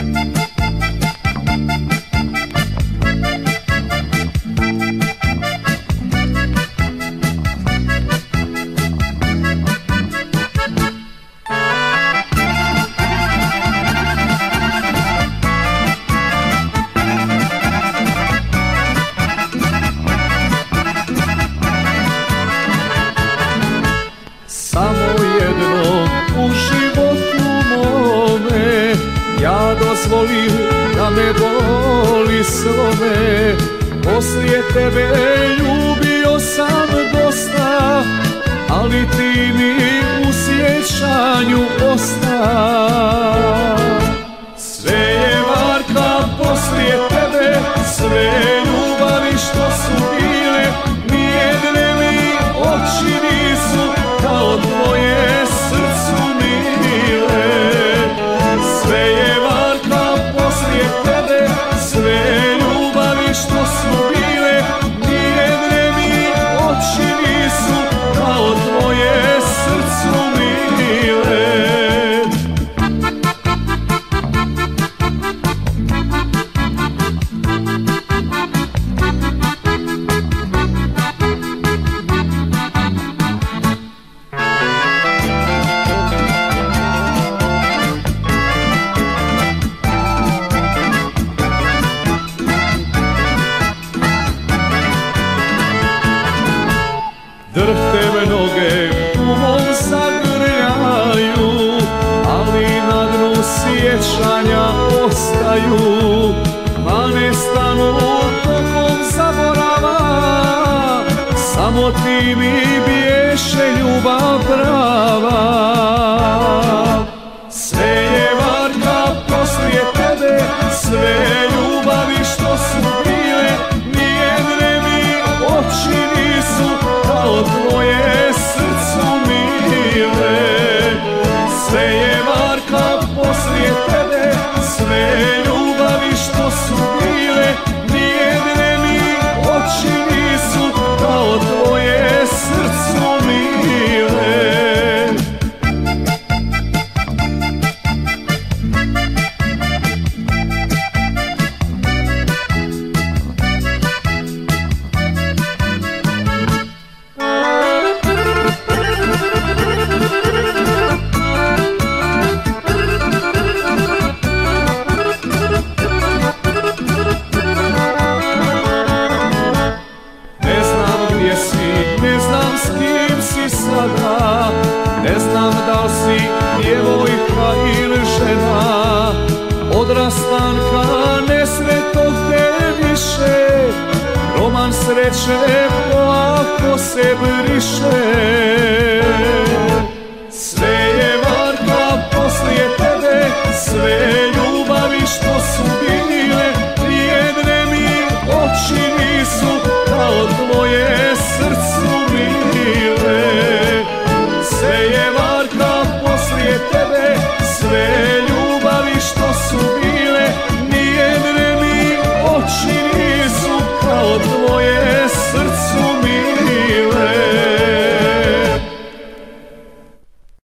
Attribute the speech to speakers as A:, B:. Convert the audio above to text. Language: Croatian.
A: Samo jednom u životu mome ja dozvolim da me boli slome. Poslije tebe ljubio sam dosta, ali ti mi u sjećanju osta. Sve je varka poslije tebe, sve ljubavi što su bile, nijedne mi oči nisu kao tvoje srcu mile. Sve je varka poslije tebe, sve ljubavi što su bile, nijedne mi oči nisu kao tvoje srcu mile. Drhte mnoge u mom zagrljaju, ali na dnu sjećanja ostaju. Ma ne stanu tokom zaborava, samo ti mi biješe ljubav prava. Sve je varka poslije tebe, sve ljubavi što su bile, nijedne mi oči nisu kao tvoje srcu mile. Sve je varka poslije tebe, sve ljubavi što su bile, nijedne mi oči nisu kao tvoje srcu mile. Ne znam s kim si sada, ne znam da li si djevojka ili žena. Od rastanka nesretnog te više, roman sreće polako se briše. Sve je varka poslije tebe, sve ljubavi što su bile, nijedne mi oči nisu kao tvoje srcu mile. Sve je varka poslije tebe, sve ljubavi što su bile, nijedne mi oči nisu kao tvoje